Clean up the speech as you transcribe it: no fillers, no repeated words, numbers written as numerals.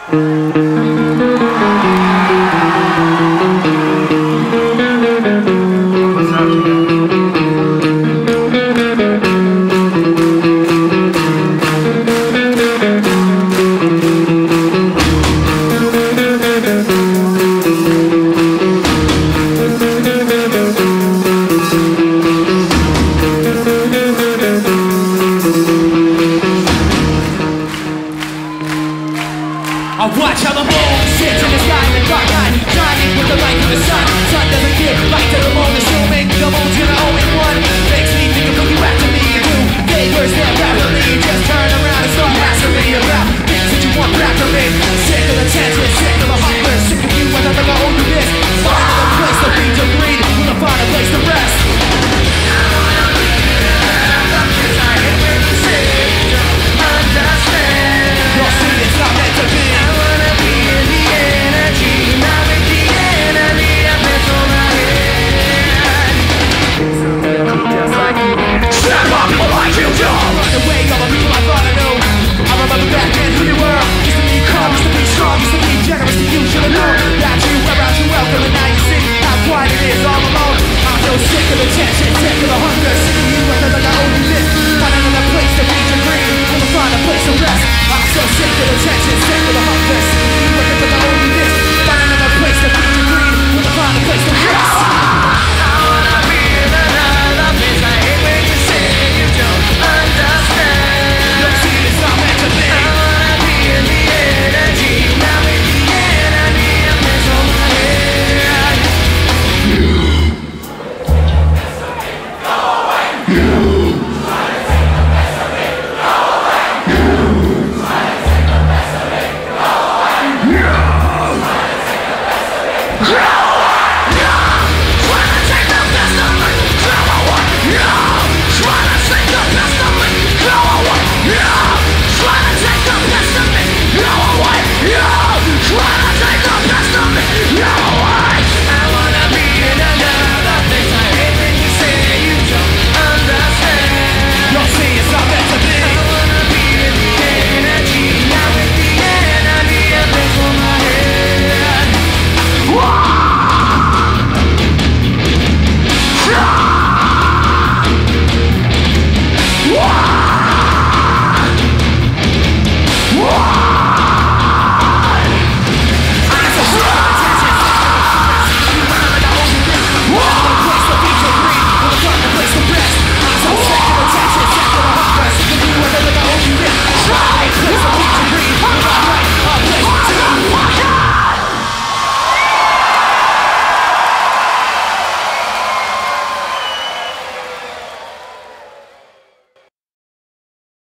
I watch how the moon sits in the sky in the dark night, shining with the light of the sun. Sun doesn't give light to the moon, assuming the moon's gonna owe it one. Makes me think of looking back to me and you. They were stabbed rapidly, just turn